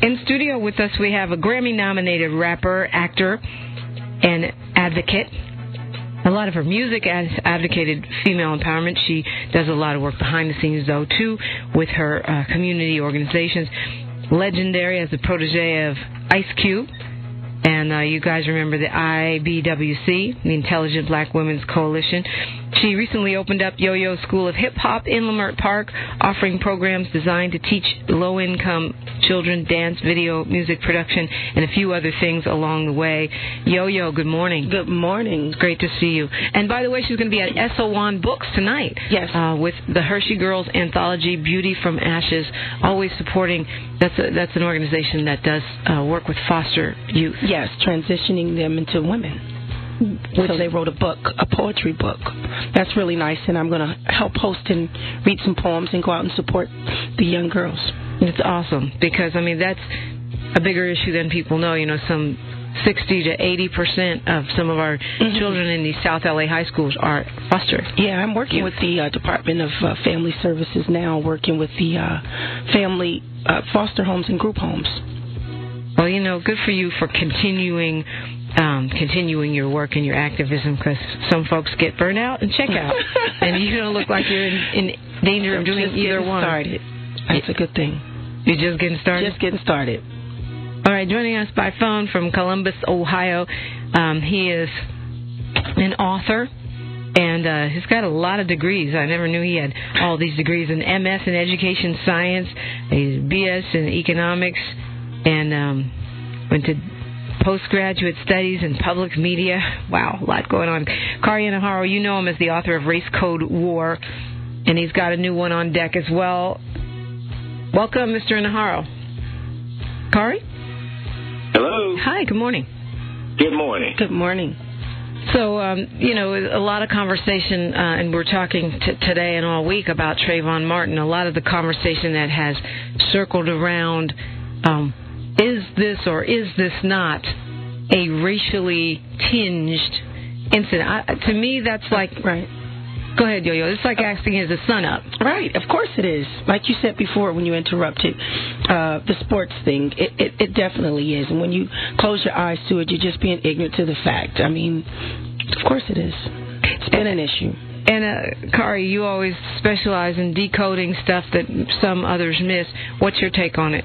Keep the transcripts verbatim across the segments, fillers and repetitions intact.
In studio with us, we have a Grammy-nominated rapper, actor, and advocate. A lot of her music has advocated female empowerment. She does a lot of work behind the scenes, though, too, with her uh, community organizations. Legendary as a protege of Ice Cube. And uh, you guys remember the I B W C, the Intelligent Black Women's Coalition. She recently opened up Yo-Yo School of Hip Hop in Leimert Park, offering programs designed to teach low-income children dance, video, music production, and a few other things along the way. Yo-Yo, good morning. Good morning. It's great to see you. And by the way, she's going to be at Esalen Books tonight. Yes. Uh, with the Hershey Girls anthology, Beauty from Ashes, always supporting. That's a, that's an organization that does uh, work with foster youth. Yes, transitioning them into women. Which, so they wrote a book, a poetry book. That's really nice, and I'm going to help host and read some poems and go out and support the young girls. It's awesome because, I mean, that's a bigger issue than people know. You know, some sixty to eighty percent of some of our mm-hmm. children in these South L A high schools are foster. Yeah, I'm working youth. with the uh, Department of uh, Family Services now, working with the uh, family uh, foster homes and group homes. Well, you know, good for you for continuing Um, continuing your work and your activism, because some folks get burnt out and check out, and you don't look like you're in, in danger of doing just either one. Started. That's a good thing. You're just getting started? Just getting started. All right, joining us by phone from Columbus, Ohio, um, he is an author, and uh, he's got a lot of degrees. I never knew he had all these degrees, an M S in education science, a B S in economics, and um, went to postgraduate studies in public media. Wow, a lot going on. Kari Inaharo, you know him as the author of Race Code War, and he's got a new one on deck as well. Welcome, Mister Inaharo. Kari? Hello. Hi, good morning. Good morning. Good morning. So, um, you know, a lot of conversation, uh, and we're talking t- today and all week about Trayvon Martin. A lot of the conversation that has circled around um, is this or is this not a racially tinged incident? I, to me, that's like... Right. Go ahead, Yo-Yo. It's like asking, is the sun up? Right. Of course it is. Like you said before when you interrupted, uh, the sports thing, it, it, it definitely is. And when you close your eyes to it, you're just being ignorant to the fact. I mean, of course it is. It's been an issue. And, uh, Kari, you always specialize in decoding stuff that some others miss. What's your take on it?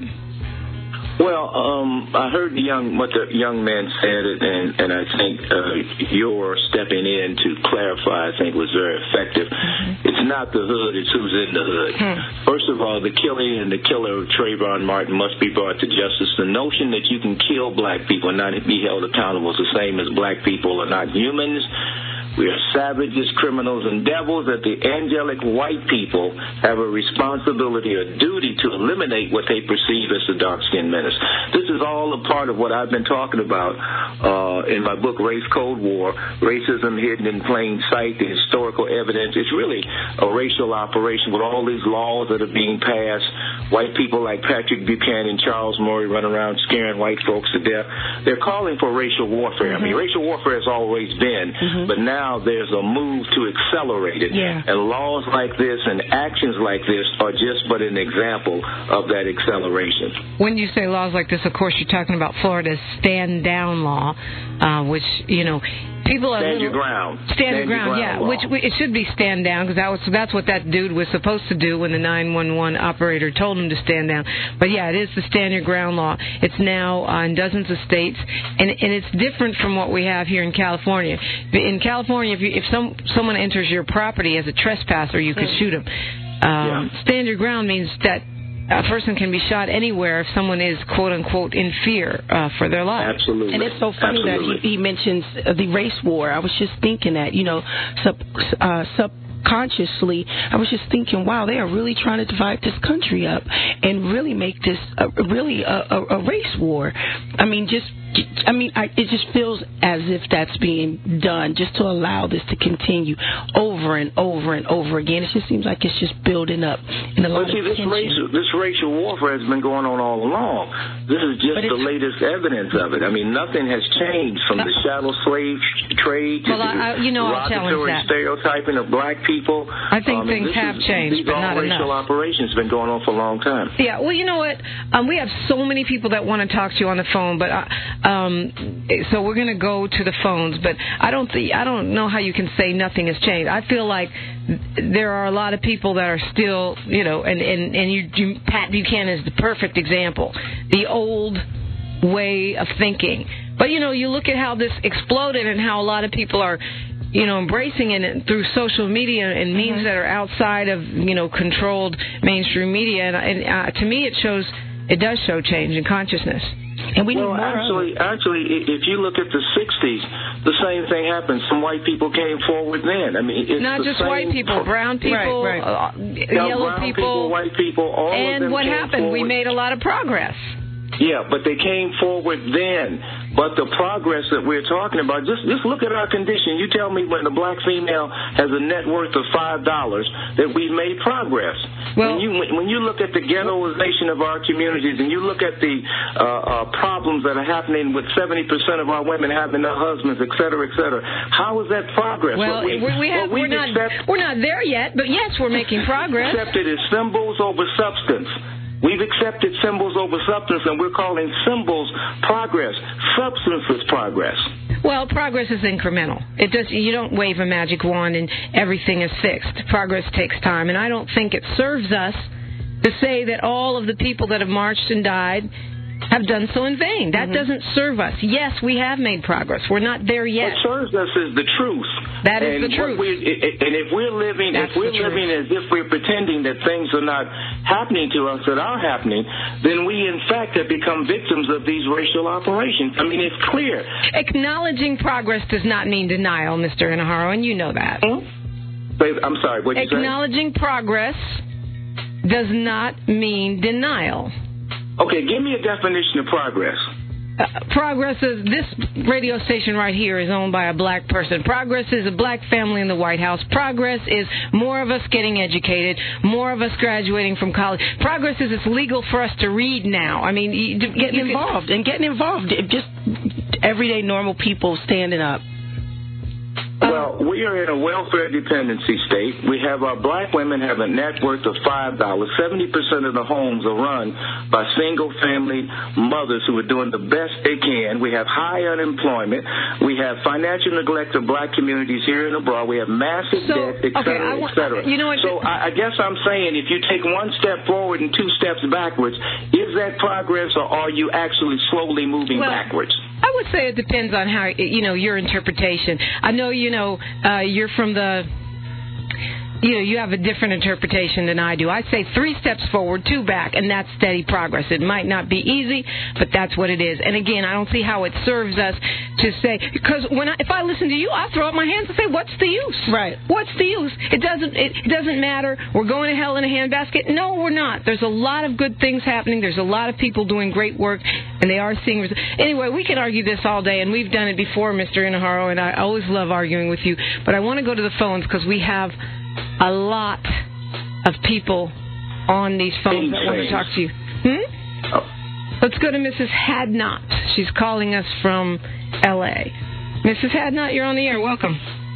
Well, um, I heard the young what the young man said, and, and I think uh, your stepping in to clarify, I think, was very effective. Mm-hmm. It's not the hood; it's who's in the hood. Hmm. First of all, the killing and the killer of Trayvon Martin must be brought to justice. The notion that you can kill black people and not be held accountable is the same as black people are not humans. We are savages, criminals, and devils, that the angelic white people have a responsibility or duty to eliminate what they perceive as the dark-skinned menace. This is all a part of what I've been talking about uh, in my book, Race Code War, Racism Hidden in Plain Sight, the historical evidence. It's really a racial operation with all these laws that are being passed. White people like Patrick Buchanan, Charles Murray run around scaring white folks to death. They're calling for racial warfare. Mm-hmm. I mean, racial warfare has always been, mm-hmm. but now Now there's a move to accelerate it. Yeah. And laws like this and actions like this are just but an example of that acceleration. When you say laws like this, of course, you're talking about Florida's stand down law, uh, which, you know, people are stand little, your ground. Stand, stand your ground, your ground yeah. law. Which we, it should be stand down, because that was that's what that dude was supposed to do when the nine one one operator told him to stand down. But yeah, it is the stand your ground law. It's now uh, in dozens of states, and and it's different from what we have here in California. In California, if you, if some someone enters your property as a trespasser, you could shoot him. Um, yeah. Stand your ground means that a person can be shot anywhere if someone is, quote-unquote, in fear uh, for their life. Absolutely. And it's so funny Absolutely. that he, he mentions uh, the race war. I was just thinking that, you know, sub, uh, subconsciously, I was just thinking, wow, they are really trying to divide this country up and really make this a, really a, a, a race war. I mean, just... I mean, I, it just feels as if that's being done just to allow this to continue over and over and over again. It just seems like it's just building up in a lot well, see, of this tension. racial, this racial warfare has been going on all along. This is just the latest evidence of it. I mean, nothing has changed from the chattel slave trade to well, I, the you know, derogatory stereotyping of black people. I think um, things have is, changed, these but not enough. racial operations have been going on for a long time. Yeah, well, you know what? Um, we have so many people that want to talk to you on the phone, but I, um, so we're going to go to the phones. But I don't, th- I don't know how you can say nothing has changed. I feel like there are a lot of people that are still, you know, and and and you, you Pat Buchanan is the perfect example. The old way of thinking. But, you know, you look at how this exploded and how a lot of people are, you know, embracing it through social media and means mm-hmm. that are outside of, you know, controlled mainstream media. And, and uh, to me, it shows, it does show change in consciousness. And we well, need more actually, actually, if you look at the sixties, the same thing happened. Some white people came forward then. I mean, it's not the just same white people, brown people, right, right. Uh, now, yellow brown people, people, white people, all and of them what came happened? Forward. We made a lot of progress. Yeah, but they came forward then. But the progress that we're talking about, just just look at our condition. You tell me when the black female has a net worth of five dollars that we've made progress. Well, when you when you look at the ghettoization of our communities and you look at the uh, uh, problems that are happening with seventy percent of our women having their husbands, et cetera, et cetera, how is that progress? Well, we, we have, we're, not, accept, we're not there yet, but yes, we're making progress. Accepted as symbols over substance. We've accepted symbols over substance, and we're calling symbols progress. Substance is progress. Well, progress is incremental. It does. You don't wave a magic wand and everything is fixed. Progress takes time, and I don't think it serves us to say that all of the people that have marched and died have done so in vain. That mm-hmm. doesn't serve us. Yes, we have made progress. We're not there yet. What serves us is the truth. That is and the truth. And if we're living, That's if we're living as if we're pretending that things are not happening to us that are happening, then we in fact have become victims of these racial operations. I mean, it's clear. Acknowledging progress does not mean denial, Mister Inaharo, and you know that. Hmm? I'm sorry. What did you say? Acknowledging progress does not mean denial. Okay, give me a definition of progress. Uh, progress is, this radio station right here is owned by a black person. Progress is a black family in the White House. Progress is more of us getting educated, more of us graduating from college. Progress is it's legal for us to read now. I mean, you, getting you involved can, and getting involved. Just everyday normal people standing up. Well, we are in a welfare dependency state. We have our black women have a net worth of five dollars. seventy percent of the homes are run by single-family mothers who are doing the best they can. We have high unemployment. We have financial neglect of black communities here and abroad. We have massive so, debt, et cetera, okay, et cetera. You know what, so I, I guess I'm saying if you take one step forward and two steps backwards, is that progress or are you actually slowly moving well, backwards? I would say it depends on how, you know, your interpretation. I know, you know, uh, you're from the, you know, you have a different interpretation than I do. I say three steps forward, two back, and that's steady progress. It might not be easy, but that's what it is. And again, I don't see how it serves us to say, because when I, if I listen to you, I throw up my hands and say, what's the use? Right. What's the use? It doesn't, it, it doesn't matter. We're going to hell in a handbasket. No, we're not. There's a lot of good things happening. There's a lot of people doing great work, and they are seeing results. Anyway, we can argue this all day, and we've done it before, Mister Inaharo, and I always love arguing with you. But I want to go to the phones because we have a lot of people on these phones that want to talk to you. Hmm? Oh. Let's go to Missus Hadnot. She's calling us from L A Missus Hadnot, you're on the air. Welcome.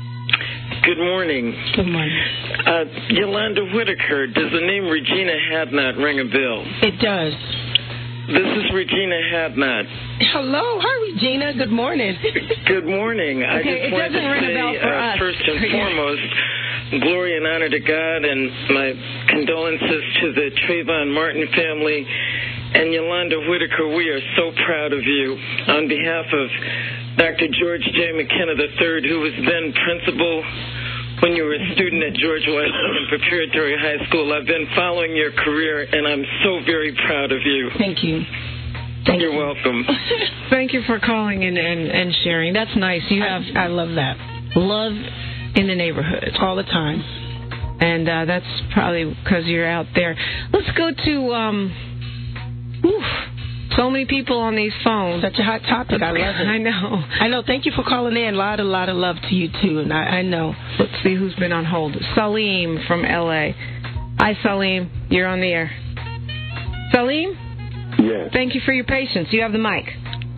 Good morning. Good morning. Uh, Yolanda Whitaker, does the name Regina Hadnot ring a bell? It does. This is Regina Hadnot. Hello. Hi, Regina. Good morning. Good morning. Okay, I just it wanted doesn't to ring say, a bell for uh, us. first and foremost, glory and honor to God, and my condolences to the Trayvon Martin family. And Yolanda Whitaker, we are so proud of you. On behalf of Doctor George J. McKenna the third, who was then principal when you were a student at George Washington Preparatory High School, I've been following your career, and I'm so very proud of you. Thank you. Thank You're you. welcome. Thank you for calling and, and, and sharing. That's nice. You have I, I love that. love in the neighborhood. All the time. And uh, that's probably because you're out there. Let's go to... Um, oof, so many people on these phones. Such a hot topic. I love it. I know. I know. Thank you for calling in. A lot, a lot of love to you, too. And I, I know. Let's see who's been on hold. Salim from L A Hi, Salim. You're on the air. Salim? Yes. Thank you for your patience. You have the mic.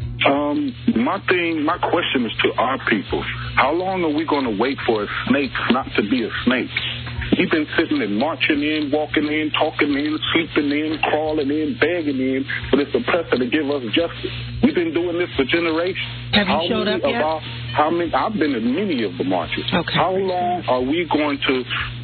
Um, my thing, my question is to our people. How long are we going to wait for a snake not to be a snake? We've been sitting and marching in, walking in, talking in, sleeping in, crawling in, begging in for this oppressor to give us justice. We've been doing this for generations. Have you how showed many up yet? Of our, how many? I've been in many of the marches. Okay. How long are we going to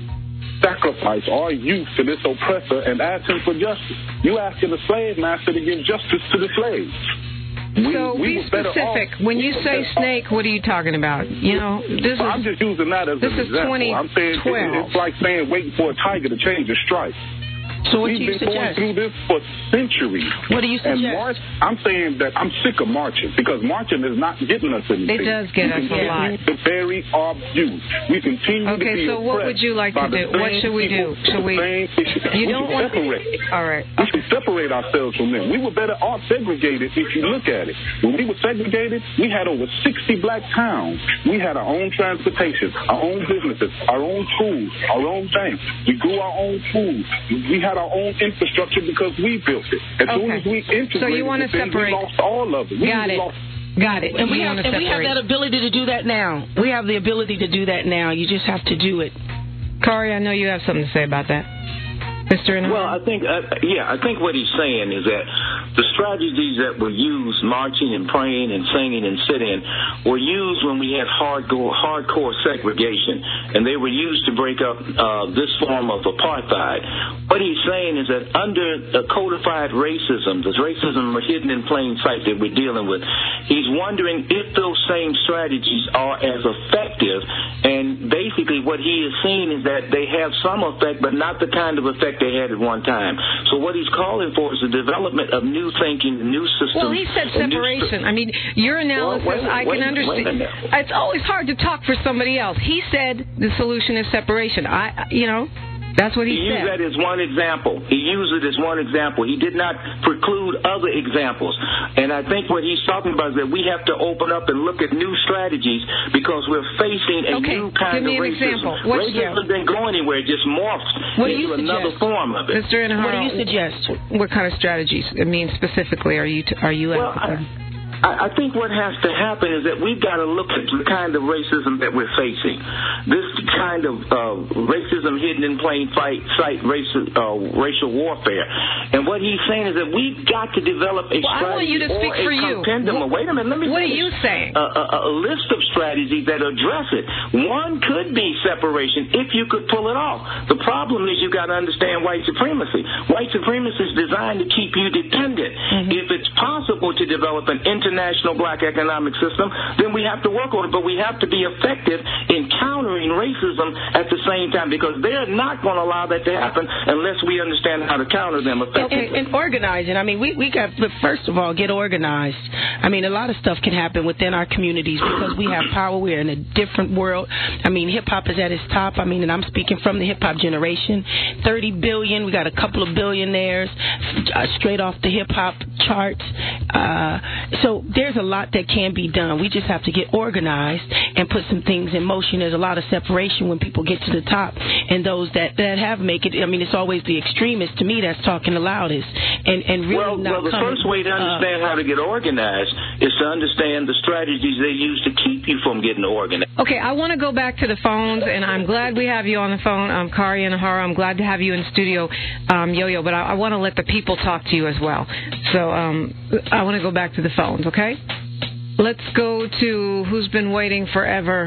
sacrifice our youth to this oppressor and ask him for justice? You asking the slave master to give justice to the slaves. We, so we be specific. When you say snake, what are you talking about? You know, this well, is. I'm just using that as this an is example. I'm saying it, it's like saying waiting for a tiger to change a stripe. So what We've do you been suggest? going through this for centuries. What do you suggest? And march, I'm saying that I'm sick of marching because marching is not getting us anything. It does get we us a lot. To bury our youth. We continue okay, to be so what would you like to do? What should we do? Should we? You we don't want separate. to. All right. We should separate ourselves from them. We were better off segregated if you look at it. When we were segregated, we had over sixty black towns. We had our own transportation, our own businesses, our own tools, our own banks. We grew our own food. We had our own infrastructure. Because we built it. As okay. soon as we integrated so you want to it, separate. we lost all of it. We Got it. Lost. Got it. And we you have, want to and we have that ability to do that now. We have the ability to do that now. You just have to do it. Kari, I know you have something to say about that. Mister Inhar? Well, I think, uh, yeah, I think what he's saying is that the strategies that were used, marching and praying and singing and sitting, were used when we had hardcore, hardcore segregation, and they were used to break up uh, this form of apartheid. What he's saying is that under the codified racism, the racism hidden in plain sight that we're dealing with, he's wondering if those same strategies are as effective, and basically what he is seeing is that they have some effect, but not the kind of effect they had at one time. So what he's calling for is the development of new thinking, new systems. Well, he said separation. I mean, your analysis, well, wait, I wait, can understand. It's always hard to talk for somebody else. He said the solution is separation. I, you know, that's what he, he said. He used that as one example. He used it as one example. He did not preclude other examples. And I think what he's talking about is that we have to open up and look at new strategies because we're facing a okay. new kind Give me of an racism. Example. What's racism doesn't yeah. go anywhere. It just morphs what into another form of it. Mister Inhar, what do you suggest? What kind of strategies? I mean, specifically, are you t- are you well, asking? I, I think what has to happen is that we've got to look at the kind of racism that we're facing. This kind of uh, racism hidden in plain sight, sight racial, uh, racial warfare. And what he's saying is that we've got to develop a well, strategy I want you to speak or a for you. compendium. What, Wait a minute, let me What finish. are you saying? A, a, a list of strategies that address it. One could be separation if you could pull it off. The problem is you got to understand white supremacy. White supremacy is designed to keep you dependent. Mm-hmm. If it's possible to develop an international black economic system, then we have to work on it, but we have to be effective in countering racism at the same time because they're not going to allow that to happen unless we understand how to counter them effectively. And, and organizing. I mean, we, we got, but first of all, get organized. I mean, a lot of stuff can happen within our communities because we have power. We're in a different world. I mean, hip-hop is at its top. I mean, and I'm speaking from the hip-hop generation. thirty billion. We got a couple of billionaires uh, straight off the hip-hop charts. Uh, so there's a lot that can be done. We just have to get organized and put some things in motion. There's a lot of separation when people get to the top, and those that, that have make it. I mean, it's always the extremists to me that's talking the loudest, and and really well, not. Well, the coming, first way to understand uh, how to get organized is to understand the strategies they use to keep you from getting organized. Okay, I want to go back to the phones, and I'm glad we have you on the phone, um, Kari Inhar. I'm glad to have you in studio, um, Yo-Yo. But I, I want to let the people talk to you as well. So um, I want to go back to the phones. Okay. Let's go to who's been waiting forever,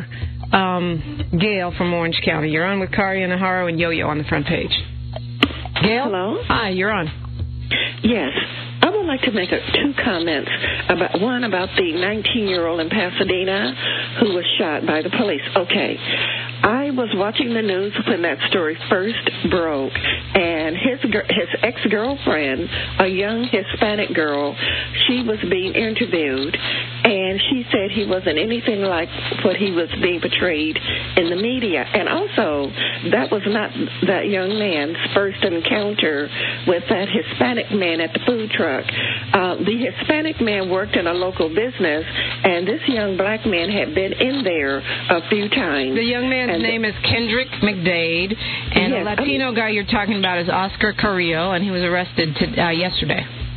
um, Gail from Orange County. You're on with Kari Inhar and Yo-Yo on the front page. Gail? Hello? Hi, you're on. Yes. I would like to make a, two comments. About one about the nineteen-year-old in Pasadena who was shot by the police. Okay. I was watching the news when that story first broke, and his his ex-girlfriend, a young Hispanic girl, she was being interviewed, and she said he wasn't anything like what he was being portrayed in the media. And also, that was not that young man's first encounter with that Hispanic man at the food truck. Uh, the Hispanic man worked in a local business, and this young black man had been in there a few times. The young man's and name the, is Kendrick McDade, and yes, the Latino I'm, guy you're talking about is Oscar Carrillo, and he was arrested to, uh, yesterday.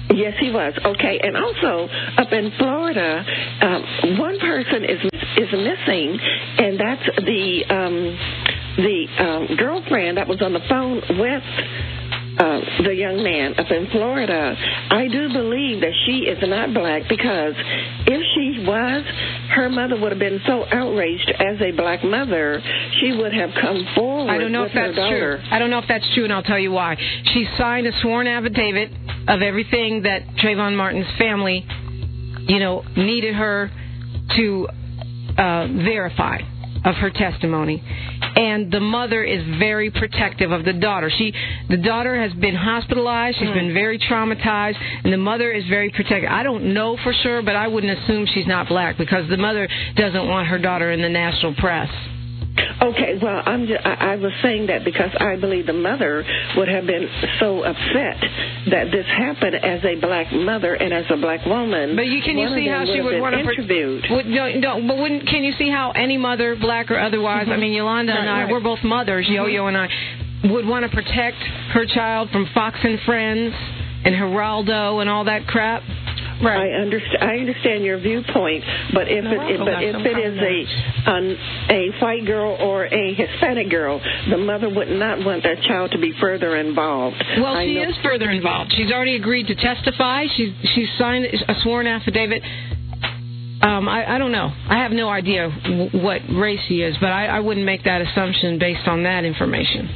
Yes, he was. Okay, and also up in Florida, um, one person is is missing, and that's the um, the um, girlfriend that was on the phone with uh, the young man up in Florida. I do believe that she is not black, because if she was, her mother would have been so outraged as a black mother, she would have come forward. I don't know with if that's her daughter. true. I don't know if that's true, and I'll tell you why. She signed a sworn affidavit of everything that Trayvon Martin's family, you know, needed her to uh, verify of her testimony. And the mother is very protective of the daughter. She, the daughter has been hospitalized. She's mm. been very traumatized, and the mother is very protective. I don't know for sure, but I wouldn't assume she's not black, because the mother doesn't want her daughter in the national press. Okay, well, I'm just, I, I was saying that because I believe the mother would have been so upset that this happened as a black mother and as a black woman. But you can you see how she would want to interviewed? Would, no, no, but wouldn't can you see how any mother, black or otherwise? Mm-hmm. I mean, Yolanda right, and I, right. we're both mothers. Mm-hmm. Yo-Yo and I would want to protect her child from Fox and Friends and Geraldo and all that crap. Right. I understand. I understand your viewpoint, but if no, it, but if it is a um, a white girl or a Hispanic girl, the mother would not want that child to be further involved. Well, I she know. is further involved. She's already agreed to testify. She's she's signed a sworn affidavit. Um, I, I don't know. I have no idea w- what race she is, but I, I wouldn't make that assumption based on that information.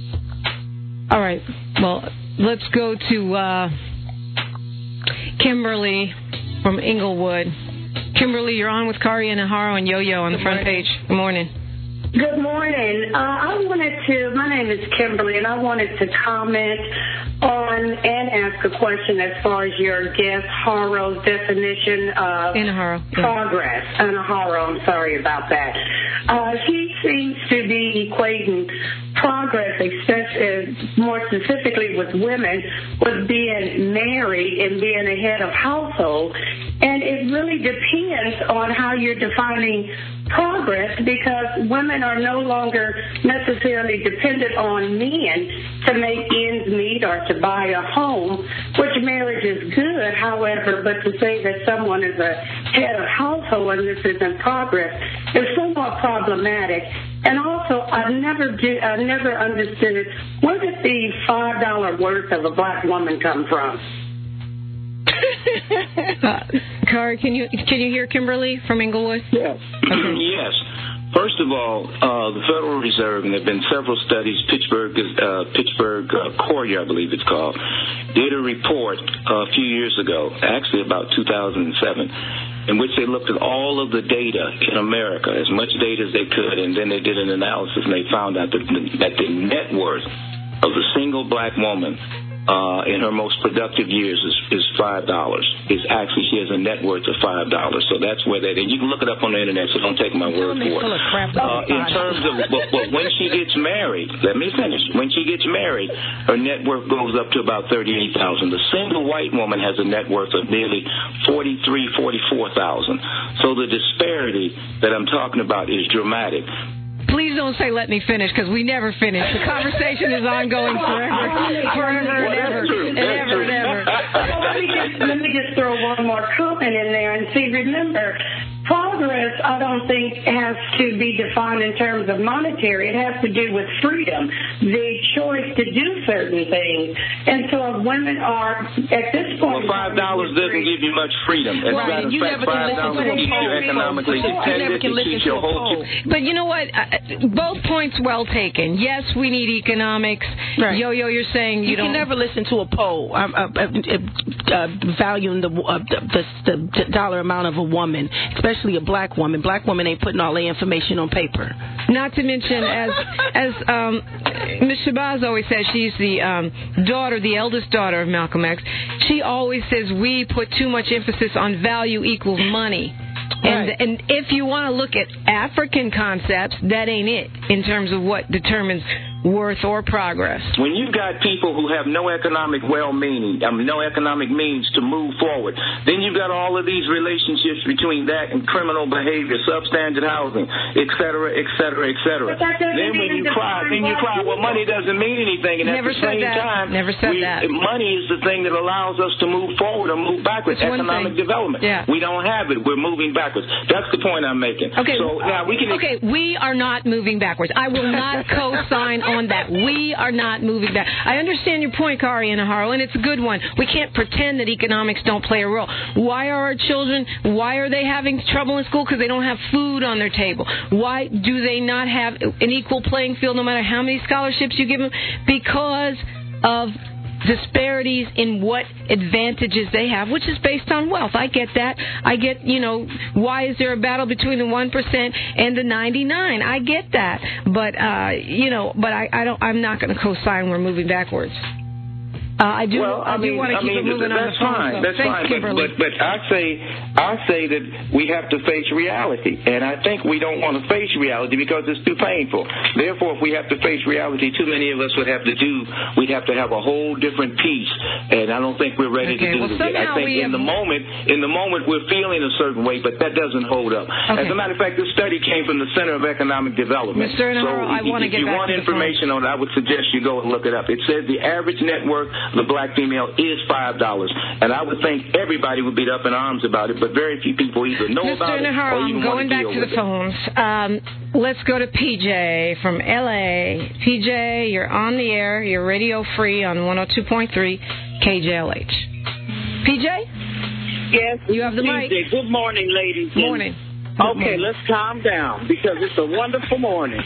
All right. Well, let's go to. Uh, Kimberly from Inglewood. Kimberly, you're on with Kari and Naharo and Yo-Yo on the front page. Good morning. Good morning. Uh, I wanted to, my name is Kimberly, and I wanted to comment on and ask a question as far as your guest Haro's definition of Naharo, yeah. progress. Naharo, I'm sorry about that. Uh, she seems to be equating progress, especially, more specifically with women, with being married and being a head of household. And it really depends on how you're defining progress, because women are no longer necessarily dependent on men to make ends meet or to buy a home, which marriage is good, however, but to say that someone is a head of household and this isn't progress is somewhat problematic. And also, I never do, I never understood, where did the five dollar worth of a black woman come from? uh, Kari, can you can you hear Kimberly from Inglewood? Yes. Okay. Yes. First of all, uh, the Federal Reserve, and there have been several studies, Pittsburgh, uh, Pittsburgh uh, Courier, I believe it's called, did a report uh, a few years ago, actually about two thousand seven, in which they looked at all of the data in America, as much data as they could, and then they did an analysis, and they found out that the, that the net worth of the single black woman Uh, in her most productive years is, is five dollars. Is actually she has a net worth of five dollars. So that's where that is. You can look it up on the internet, so don't take my word for it. Uh, in terms of but, but when she gets married, let me finish. When she gets married, her net worth goes up to about thirty-eight thousand. The single white woman has a net worth of nearly forty-three, forty-four thousand. So the disparity that I'm talking about is dramatic. Please don't say let me finish, because we never finish. The conversation is ongoing forever, forever and ever, and ever and ever. Well, let me just, let me just throw one more comment in there and see, remember, progress, I don't think, has to be defined in terms of monetary. It has to do with freedom, the choice to do certain things. And so if women are, at this point... Well, five dollars doesn't give you much freedom. As a matter of fact, five dollars keeps you economically dependent. It keeps your whole... But you know what? Both points well taken. Yes, we need economics. Right. Yo-Yo, you're saying you, you don't... can never listen to a poll um, uh, uh, uh, valuing the, uh, the, the, the dollar amount of a woman, especially a black woman. Black women ain't putting all the information on paper. Not to mention, as as um, Miz Shabazz always says, she's the um, daughter, the eldest daughter of Malcolm X. She always says we put too much emphasis on value equals money. And, right. and if you want to look at African concepts, that ain't it in terms of what determines worth or progress. When you've got people who have no economic well-meaning, um, no economic means to move forward, then you've got all of these relationships between that and criminal behavior, substandard housing, et cetera, et cetera, et cetera. Then when you cry, then you cry, well, money doesn't mean anything, and Never at the same that. time, Never said we, that. money is the thing that allows us to move forward or move backwards. It's one Economic thing. development. Yeah. We don't have it. We're moving backwards. That's the point I'm making. Okay. So now we can. Okay, we are not moving backwards. I will not co-sign on that. We are not moving back. I understand your point, Kari Inaharo, and it's a good one. We can't pretend that economics don't play a role. Why are our children, why are they having trouble in school? Because they don't have food on their table. Why do they not have an equal playing field no matter how many scholarships you give them? Because of disparities in what advantages they have, which is based on wealth. I get that. I get, you know, why is there a battle between the one percent and the ninety-nine? I get that. But, uh, you know, but I, I don't, I'm not going to co-sign we're moving backwards. Uh, I do. Well, I, I do mean, want to I keep mean, it moving on that's the phone. fine. So. That's Thanks, fine. Kimberly. But, but but I say I say that we have to face reality, and I think we don't want to face reality because it's too painful. Therefore, if we have to face reality, too many of us would have to do. We'd have to have a whole different piece, and I don't think we're ready okay, to do well, it yet. I think we in have... the moment, in the moment, we're feeling a certain way, but that doesn't hold up. Okay. As a matter of fact, this study came from the Center of Economic Development. Mister Inaharo, so I if, want to if get you back want to the information phone. on it, I would suggest you go and look it up. It says the average net worth of the black female is five dollars, and I would think everybody would be up in arms about it, but very few people either know Mister about Inaharo, it or even I'm going want to back deal to the with it. phones. Um, let's go to P J from L A. P J, you're on the air. You're radio free on one oh two point three K J L H. P J? Yes. You have the mic. Good morning, ladies. Morning. Okay, let's calm down because it's a wonderful morning.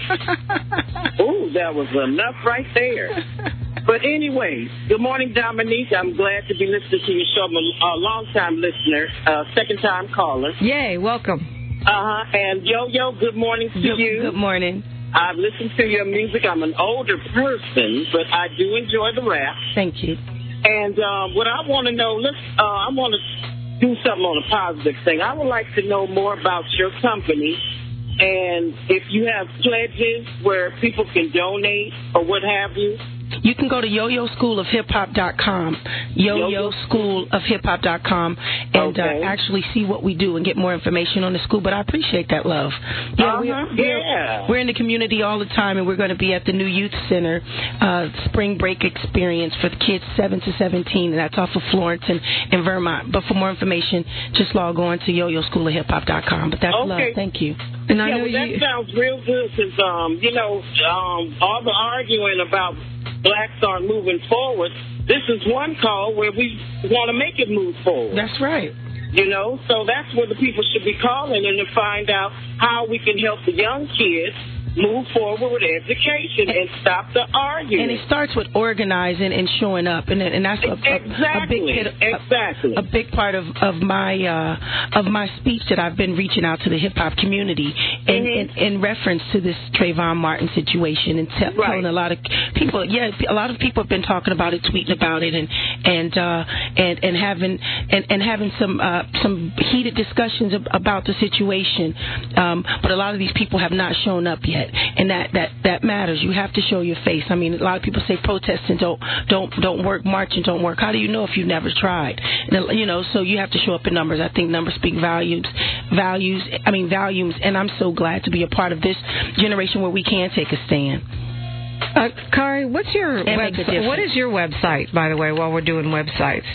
Ooh, that was enough right there. But anyway, good morning, Dominique. I'm glad to be listening to your show. I'm a, a long-time listener, uh, second-time caller. Yay, welcome. Uh-huh. And Yo-Yo, good morning to Good, you. good morning. I've listened to your music. I'm an older person, but I do enjoy the rap. Thank you. And um, what I want to know, let's, uh, I want to do something on a positive thing. I would like to know more about your company and if you have pledges where people can donate or what have you. You can go to yo yo school of hip hop dot com, yo yo school of hip hop dot com, and Okay. uh, actually see what we do and get more information on the school. But I appreciate that, love. Yeah, Uh-huh. we're, we're, Yeah. we're in the community all the time, and we're going to be at the New Youth Center uh, spring break experience for the kids seven to seventeen, and that's off of Florence and in Vermont. But for more information, just log on to yo yo school of hip hop dot com. But that's Okay. love. Thank you. And I Yeah, know well, that you... sounds real good because, um, you know, um, all the arguing about blacks aren't moving forward, this is one call where we want to make it move forward. That's right. You know, so that's where the people should be calling and to find out how we can help the young kids move forward with education and stop the arguing. And it starts with organizing and showing up, and and that's a, a, exactly, a big hit, a, exactly. a big part of of my uh, of my speech that I've been reaching out to the hip hop community in, Mm-hmm. in in reference to this Trayvon Martin situation and te- Right. telling a lot of people. Yeah, a lot of people have been talking about it, tweeting about it, and and uh, and and having and, and having some uh, some heated discussions ab- about the situation. Um, but a lot of these people have not shown up yet. And that, that, that matters. You have to show your face. I mean, a lot of people say protesting don't don't don't work, marching don't work. How do you know if you've never tried? And, you know, so you have to show up in numbers. I think numbers speak values, values. I mean, volumes. And I'm so glad to be a part of this generation where we can take a stand. Uh, Kari, what's your And make a website? difference. What is your website, by the way, while we're doing websites?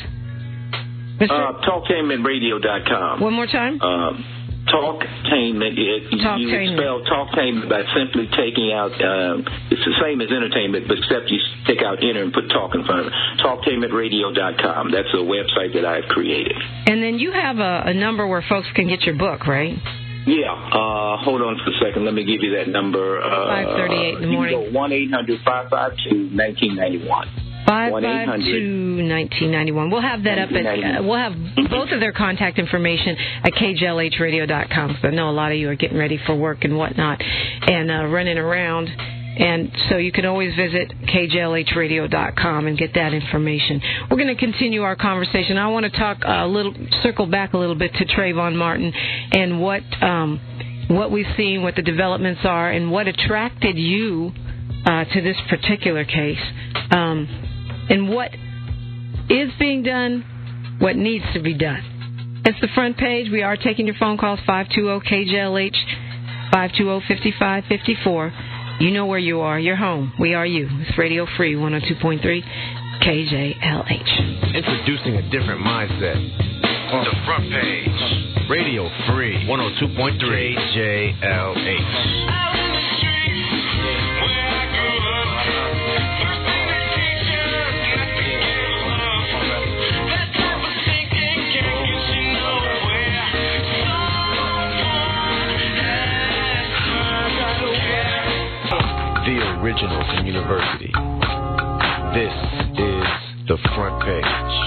Mister Uh, talktainment radio dot com. One more time? Um, Talktainment. It, you Talktainment. spell Talktainment by simply taking out. Um, it's the same as entertainment, but except you take out enter and put talk in front of it. talktainment radio dot com. That's a website that I've created. And then you have a, a number where folks can get your book, right? Yeah. Uh, hold on for a second. Let me give you that number. Uh, five thirty-eight in the morning. You can go one eight hundred five five two nineteen ninety-one. five five two, nineteen ninety-one. We'll have that up at, uh, we'll have both of their contact information at K J L H radio dot com, because I know a lot of you are getting ready for work and whatnot and uh, running around. And so you can always visit K J L H radio dot com and get that information. We're going to continue our conversation. I want to talk a little, circle back a little bit to Trayvon Martin and what um, what we've seen, what the developments are, and what attracted you uh, to this particular case, um, and what is being done, what needs to be done. It's the front page. We are taking your phone calls, five two zero K J L H, five two zero, five five five four. You know where you are. You're home. We are you. It's Radio Free one oh two point three K J L H. Introducing a different mindset. On the front page. Radio Free one oh two point three K J L H. The original from University. This is the front page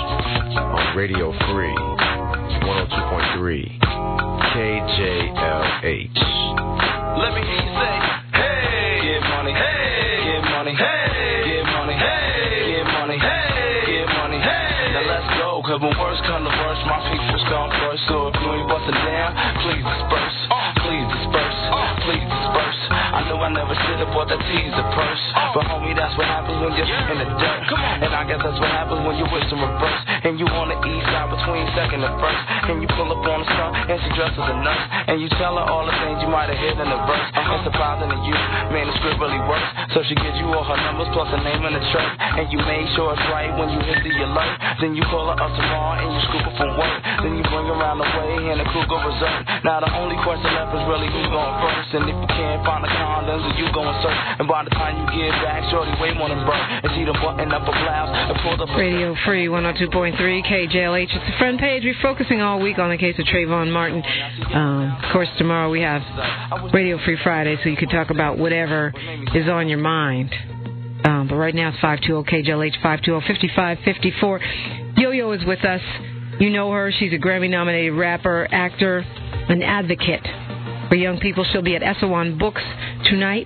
on Radio Free one oh two point three K J L H. Let me hear you say, hey, get money, hey, get money, hey, get money, hey, get money, hey, get money, hey. Now let's go, cause when words come to worst, my people's come first. So if you ain't busting down, please disperse, please disperse, please disperse. I know I never should have bought that teaser purse, but homie, that's what happens when you're in the dirt. And I guess that's what happens when you wish to reverse. And you on the east side between second and first. And you pull up on the sun and she dresses a nurse. And you tell her all the things you might have hit in the verse. And surprising to you, man, the script really works. So she gives you all her numbers plus her name and the church. And you made sure it's right when you hit the alert. Then you call her up tomorrow and you scoop her from work. Then you bring her around the way and the crew go reserve. Now the only question left is really who's going first. And if you can't find a condoms, you go and search. And by the time you get back, shorty way more than burn. And see them button up a blouse and pull up. Radio Free one oh two point three K J L H. It's the front page. We're focusing all week on the case of Trayvon Martin. Um, of course, tomorrow we have Radio Free Friday, so you can talk about whatever is on your mind. Um, but right now it's five two zero K J L H, five two zero, five five five four. Yo-Yo is with us. You know her. She's a Grammy-nominated rapper, actor, an advocate for young people. She'll be at Esalen Books tonight,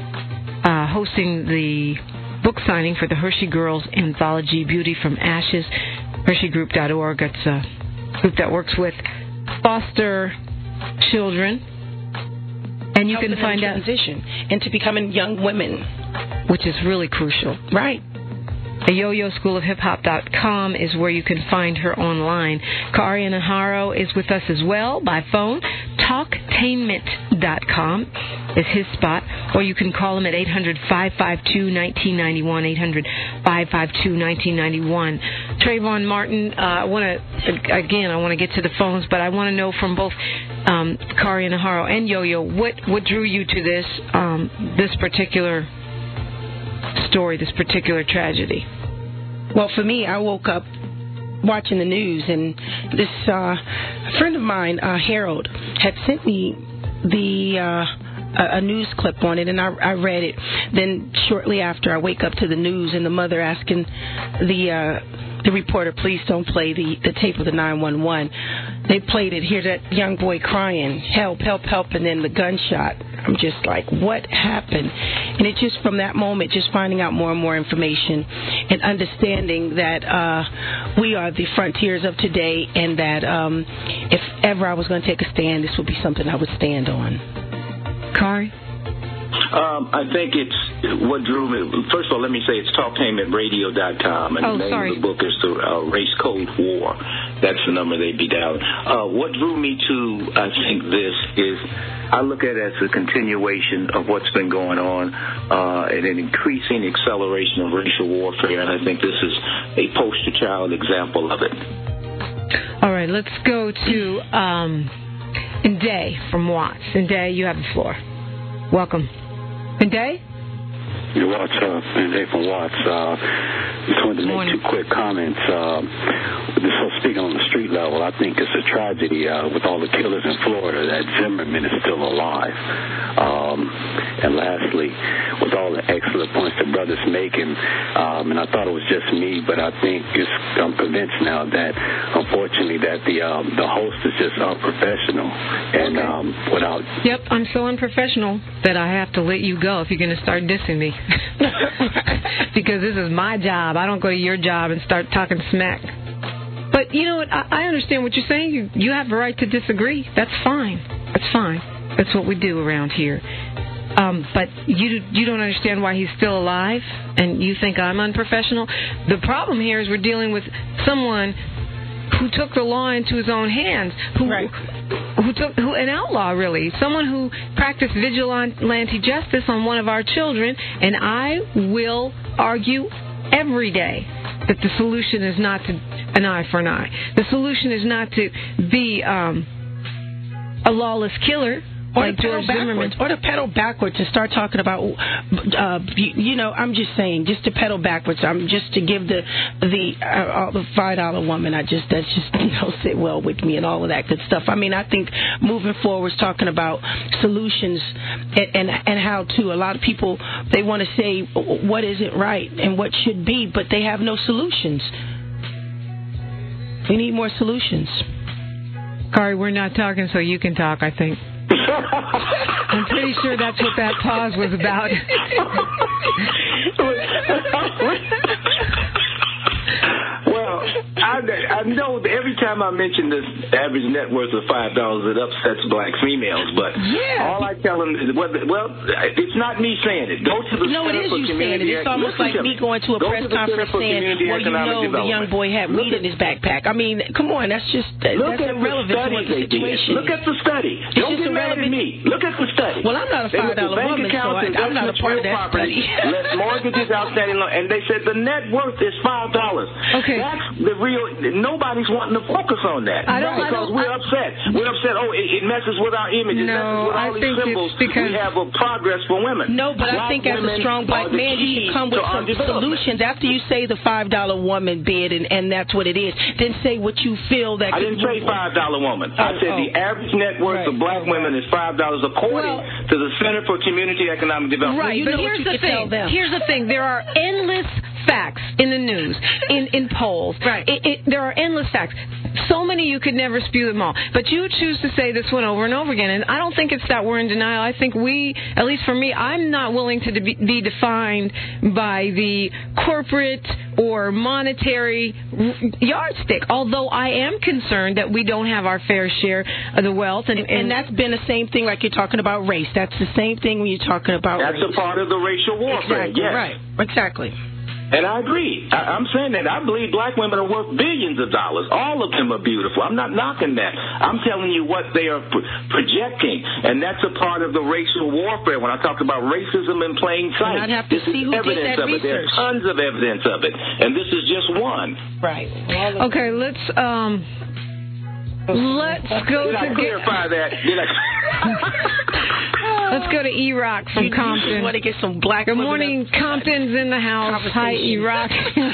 uh, hosting the book signing for the Hershey Girls Anthology, Beauty from Ashes. Hershey Group dot org. It's a group that works with foster children. And you Helping can find out transition into becoming young women, which is really crucial. Right. The Yo-Yo School of Hip Hop dot com is where you can find her online. Kari Anaharo is with us as well by phone. Talktainment dot com is his spot, or you can call him at eight hundred, five five two, one nine nine one, eight hundred, five five two, one nine nine one. Trayvon Martin, uh, I want to, again, I want to get to the phones, but I want to know from both um, Kari Anaharo and Yo-Yo, what, what drew you to this, um, this particular story, this particular tragedy? Well, for me, I woke up watching the news, and this uh, friend of mine, uh, Harold, had sent me the uh, a, a news clip on it, and I, I read it. Then shortly after, I wake up to the news and the mother asking the uh, the reporter, please don't play the, the tape of the nine one one. They played it. Hear that young boy crying, help, help, help, and then the gunshot. I'm just like, what happened? And it just, from that moment, just finding out more and more information and understanding that uh, we are the frontiers of today, and that um, if ever I was going to take a stand, this would be something I would stand on. Kari? Um, I think it's what drew me. First of all, let me say it's Talktainment Radio dot com, and oh, the name sorry. of the book is the uh, Race Code War. That's the number they be dialing. Uh, what drew me to, I think, this is I look at it as a continuation of what's been going on, uh, and an increasing acceleration of racial warfare, and I think this is a poster child example of it. All right, let's go to um, Nday from Watts. Nday, you have the floor. Welcome. Nday? Yeah, what's up? Nday from Watts. Uh, just wanted to make two quick comments. Uh, so speaking on the street level, I think it's a tragedy uh, with all the killers in Florida that Zimmerman is still alive. Um, and lastly, with all the excellent points the brother's making, um, and I thought it was just me, but I think it's, I'm convinced now that, unfortunately, that the um, the host is just unprofessional. And okay. um, without... Yep, I'm so unprofessional that I have to let you go if you're going to start dissing me. Because this is my job. I don't go to your job and start talking smack. But you know what? I, I understand what you're saying. You, you have a right to disagree. That's fine. That's fine. That's what we do around here. Um, but you you don't understand why he's still alive, and you think I'm unprofessional. The problem here is we're dealing with someone who took the law into his own hands, who right. who took who an outlaw really, someone who practiced vigilante justice on one of our children. And I will argue every day that the solution is not to an eye for an eye. The solution is not to be um, a lawless killer. Or like to pedal George backwards, Zimmerman. or to pedal backwards and start talking about, uh, you know, I'm just saying, just to pedal backwards. I'm just to give the the uh, the five dollar woman. I just that's just you know sit well with me and all of that good stuff. I mean, I think moving forward, talking about solutions and and, and how to. A lot of people they want to say what isn't right and what should be, but they have no solutions. We need more solutions. Kari, we're not talking, so you can talk. I think. I'm pretty sure that's what that pause was about. Well, I, I know that every time I mention this average net worth of five dollars, it upsets black females. But yeah. all I tell them is, well, well, it's not me saying it. Go to the no, Center it is for you Community saying it. It's almost like me going to a Go press to conference saying, well, you know, the young boy had weed in his backpack. I mean, come on, that's just that, Look that's at irrelevant the to what the situation Look at the study. It's Don't just get mad at me. Look at the study. Well, I'm not a five dollar woman, so I, I'm not a part of that study. Less mortgages, outstanding loan, and they said the net worth is five dollars. Okay. That's the real. Nobody's wanting to focus on that. I don't, because I don't, we're I, upset. We're upset. Oh, it, it messes with our image. It no, messes with all I these think symbols. it's because we have a progress for women. No, but black I think as a strong black man, you should come with some solutions. After you say the five dollar woman bid, and, and that's what it is, then say what you feel that. I didn't say five dollar woman. Oh, I said oh. the average net worth Right. of black women is five dollars, according well, to the Center for Community Economic Development. Right, well, you but know here's what you the can tell thing. them. Here's the thing. There are endless facts in the news, in, in polls. Right. It, it, there are endless facts. So many you could never spew them all. But you choose to say this one over and over again. And I don't think it's that we're in denial. I think we, at least for me, I'm not willing to be, be defined by the corporate or monetary yardstick, although I am concerned that we don't have our fair share of the wealth. And, and, and and that's been the same thing like you're talking about race. That's the same thing when you're talking about That's race. a part of the racial warfare, Exactly, yes. right. Exactly. And I agree. I, I'm saying that I believe black women are worth billions of dollars. All of them are beautiful. I'm not knocking that. I'm telling you what they are pro- projecting, and that's a part of the racial warfare. When I talk about racism in plain sight, And I'd have to this see is who did evidence that of it. There's research. tons of evidence of it, and this is just one. Right. okay, let's um, let's go Did I to clarify that? Did I? Let's go to E-Rock from you, Compton. You want to get some black Good women morning, up- Compton's in the house. Hi, E-Rock.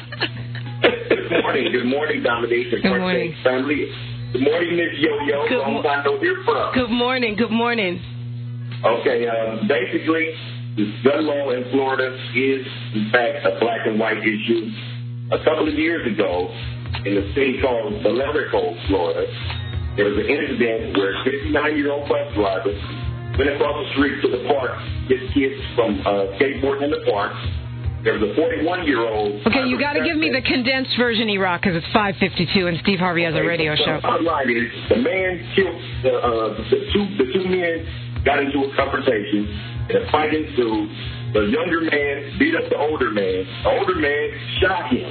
Good morning. Good morning, Dominique and Good morning. family. Good morning, Miss Yo-Yo. Good Long mo- time no hear from. Good morning. Good morning. Okay, um, basically, the gun law in Florida is, in fact, a black and white issue. A couple of years ago, in the city called Valerico, Florida, there was an incident where a fifty-nine-year-old bus driver went across the street to the park, get kids from uh, skateboarding in the park. There was a forty-one-year-old. Okay, you got to give me the condensed version, E-Rock, because it's five fifty-two and Steve Harvey has a radio so show. The outline is the man killed the, uh, the two. The two men got into a confrontation, and a fight ensued. The younger man beat up the older man. The older man shot him,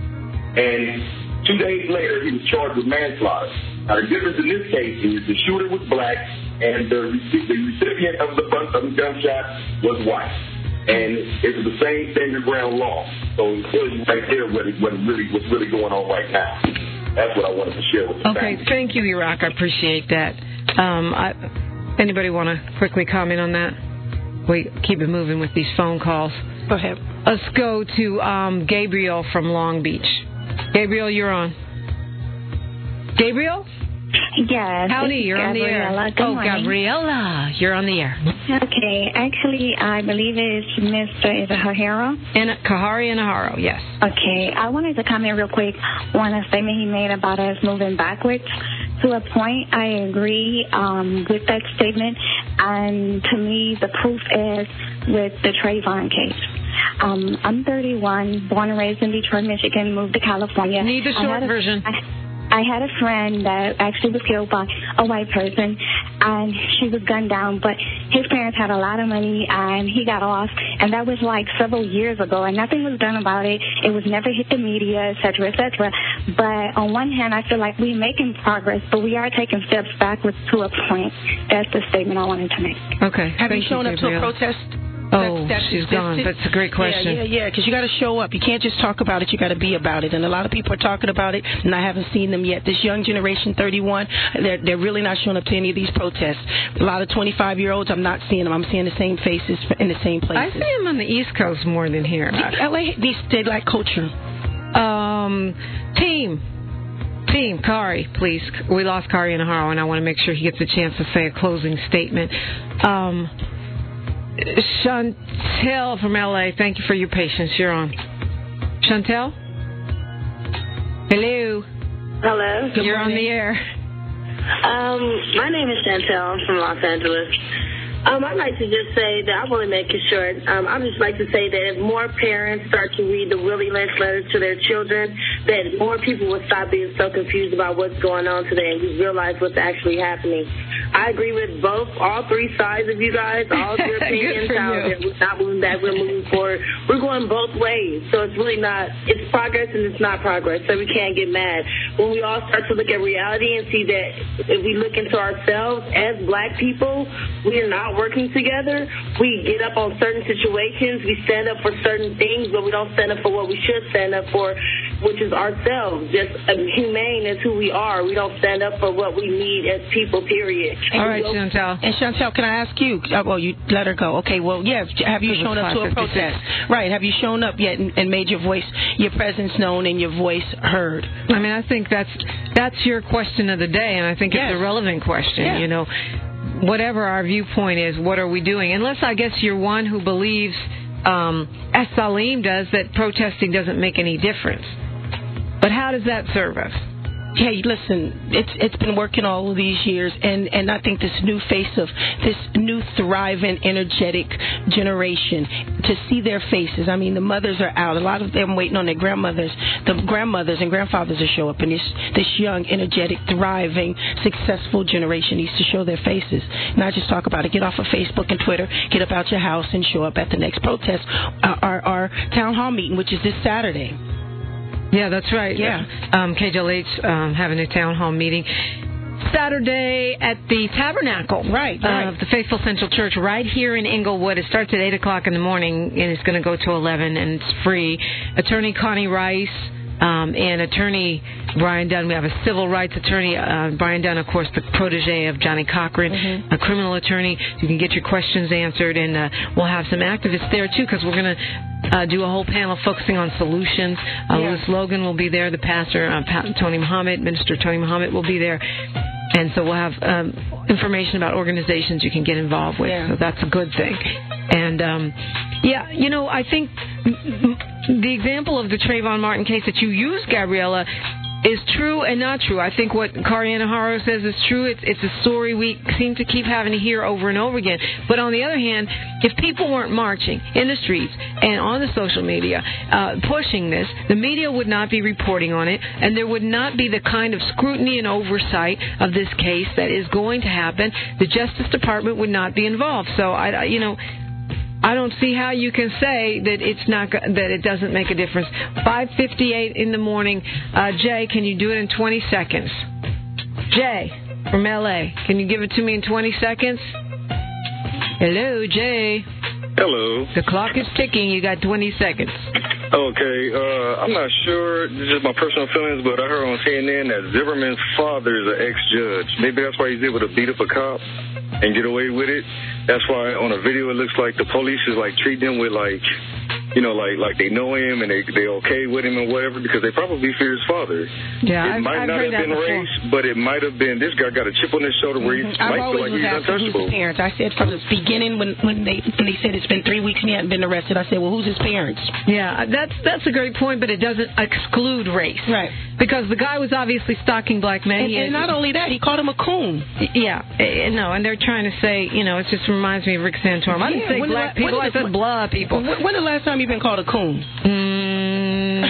and two days later, he was charged with manslaughter. Now, the difference in this case is the shooter was black, and the, the recipient of the, of the gunshot was white. And it was the same standard ground law. So it tells you right there what, it, what it really, what's really going on right now. That's what I wanted to share with you. Okay, thank you, E-Rock. I appreciate that. Um, I, anybody want to quickly comment on that? We keep it moving with these phone calls. Go ahead. Let's go to um, Gabriel from Long Beach. Gabriel, you're on. Gabriel? Yes. Howdy, you're on the air. Good oh, morning. Gabriela, you're on the air. Okay, actually, I believe it's Mister Is it Haharo? And Kahari Inaharo, yes. Okay, I wanted to comment real quick on a statement he made about us moving backwards. To a point, I agree um, with that statement, and to me, the proof is with the Trayvon case. Um, I'm thirty-one, born and raised in Detroit, Michigan, moved to California. Need the short a, version. I, I had a friend that actually was killed by a white person, and she was gunned down, but his parents had a lot of money, and he got off, and that was like several years ago, and nothing was done about it. It was never hit the media, et cetera, et cetera. But on one hand, I feel like we're making progress, but we are taking steps backwards to a point. That's the statement I wanted to make. Okay. Have Thank you shown you, up to a protest? Oh, that's, that's, she's that's, gone. That's, that's a great question. Yeah, yeah, because yeah, you got to show up. You can't just talk about it. You got to be about it. And a lot of people are talking about it, and I haven't seen them yet. This young generation, thirty-one, they're they're really not showing up to any of these protests. A lot of twenty-five-year-olds, I'm not seeing them. I'm seeing the same faces in the same places. I see them on the East Coast more than here. L A, they, they like culture. Um, team. Team, Kari, please. We lost Kari Inaharo, and I want to make sure he gets a chance to say a closing statement. Um... Chantel from L A, thank you for your patience. You're on. Chantel? Hello. Hello. Good You're morning. On the air. Um, my name is Chantel. I'm from Los Angeles. Um, I'd like to just say that I want to make it short. Um, I'd just like to say that if more parents start to read the Willie Lynch letters to their children, that more people will stop being so confused about what's going on today and just realize what's actually happening. I agree with both, all three sides of you guys, all of your opinions, how that we're not moving back, we're moving forward. We're going both ways, so it's really not, it's progress and it's not progress, so we can't get mad. When we all start to look at reality and see that if we look into ourselves as black people, we are not working together. We get up on certain situations, we stand up for certain things, but we don't stand up for what we should stand up for, which is ourselves. Just uh, humane is who we are. We don't stand up for what we need as people, period. All right, Chantel. And Chantel, can I ask you? Uh, well, you let her go. Okay. Well, yes. Have you shown up to a protest? Right. Have you shown up yet and, and made your voice, your presence known, and your voice heard? I mean, I think that's that's your question of the day, and I think yes. it's a relevant question. Yeah. You know, whatever our viewpoint is, what are we doing? Unless I guess you're one who believes, um, as Salim does, that protesting doesn't make any difference. But how does that serve us? Hey, listen, it's it's been working all of these years, and, and I think this new face of this new thriving, energetic generation, to see their faces. I mean, the mothers are out. A lot of them waiting on their grandmothers, the grandmothers and grandfathers to show up, and this this young, energetic, thriving, successful generation needs to show their faces. Not just talk about it. Get off of Facebook and Twitter. Get up out your house and show up at the next protest, uh, our our town hall meeting, which is this Saturday. Yeah, that's right. Yeah. Um, K J L H um, having a town hall meeting Saturday at the Tabernacle right, right. of the Faithful Central Church right here in Inglewood. It starts at eight o'clock in the morning, and it's going to go to eleven, and it's free. Attorney Connie Rice um, and Attorney Brian Dunn. We have a civil rights attorney, uh, Brian Dunn, of course, the protege of Johnny Cochran, mm-hmm. a criminal attorney. You can get your questions answered, and uh, we'll have some activists there, too, because we're going to Uh, do a whole panel focusing on solutions. Uh, yeah. Louis Logan will be there. The pastor, uh, pa- Tony Muhammad, Minister Tony Muhammad will be there. And so we'll have um, information about organizations you can get involved with. Yeah. So that's a good thing. And, um, yeah, you know, I think the example of the Trayvon Martin case that you used, Gabriella, is true and not true. I think what Kari Inaharo says is true. It's, it's a story we seem to keep having to hear over and over again. But on the other hand, if people weren't marching in the streets and on the social media uh, pushing this, the media would not be reporting on it, and there would not be the kind of scrutiny and oversight of this case that is going to happen. The Justice Department would not be involved. So, I, you know, I don't see how you can say that it's not that it doesn't make a difference. five fifty-eight in the morning. Uh, Jay, can you do it in twenty seconds? Jay from L A, can you give it to me in twenty seconds? Hello, Jay. Hello. The clock is ticking. You got twenty seconds. Okay, uh, I'm not sure. This is just my personal feelings, but I heard on C N N that Zimmerman's father is an ex-judge. Maybe that's why he's able to beat up a cop and get away with it. That's why on a video it looks like the police is like treating him with like, you know, like like they know him and they they okay with him and whatever because they probably fear his father. Yeah, it I've, might I've not heard have that been before. race, but it might have been this guy got a chip on his shoulder where he mm-hmm. might I've feel like always he's was asking who's untouchable. his parents. I said from the beginning when when they when they said it's been three weeks and he hadn't been arrested, I said, well, who's his parents? Yeah, that's that's a great point, but it doesn't exclude race. Right. Because the guy was obviously stalking black men. And, and not only that, he called him a coon. Yeah, no, and they're trying to say, you know, it just reminds me of Rick Santorum. I didn't yeah, say when black the, people, I said blah people. When, when the last time you been called a coon? Mm,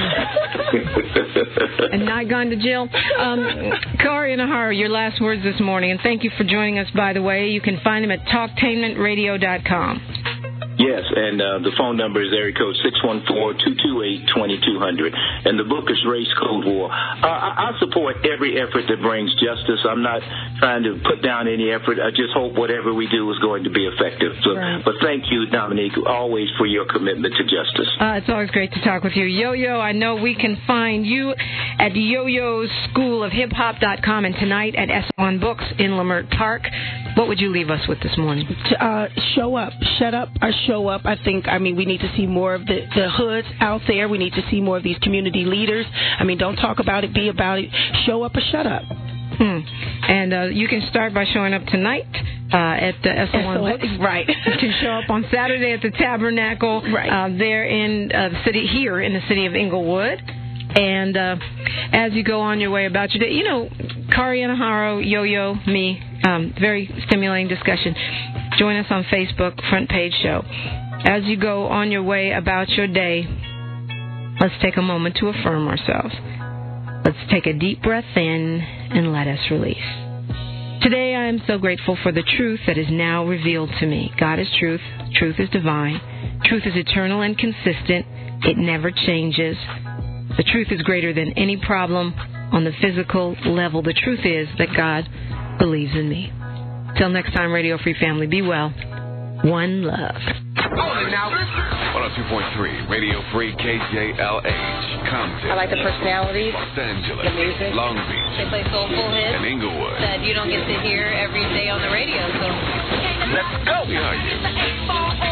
And not gone to jail. Um, Kari Nahara, your last words this morning, and thank you for joining us, by the way. You can find him at talktainment radio dot com. Yes, and uh, the phone number is area code six one four, two two eight, two two zero zero. And the book is Race Code War. Uh, I, I support every effort that brings justice. I'm not trying to put down any effort. I just hope whatever we do is going to be effective. So, right. But thank you, Dominique, always for your commitment to justice. Uh, it's always great to talk with you. Yo-Yo, I know we can find you at Yo-Yo's School of Hip Hop dot com and tonight at Esalen Books in Leimert Park. What would you leave us with this morning? Uh, show up. Shut up or show up. I think, I mean, we need to see more of the, the hoods out there. We need to see more of these community leaders. I mean, don't talk about it, be about it. Show up or shut up. Hmm. And uh, you can start by showing up tonight uh, at the Esalen Books. Right. You can show up on Saturday at the Tabernacle right. uh, there in uh, the city, here in the city of Inglewood. And uh, as you go on your way about your day, you know, Kari Nahara, Yo-Yo, me, um, very stimulating discussion. Join us on Facebook, Front Page Show. As you go on your way about your day, let's take a moment to affirm ourselves. Let's take a deep breath in and let us release. Today I am so grateful for the truth that is now revealed to me. God is truth. Truth is divine. Truth is eternal and consistent. It never changes. The truth is greater than any problem on the physical level. The truth is that God believes in me. Till next time, Radio Free Family, be well. One love. one oh two point three, Radio Free K J L H, Compton. I like the personalities, Los Angeles, the music. Long Beach, they play soulful hits and Inglewood that you don't get to hear every day on the radio. So let's go. We are you.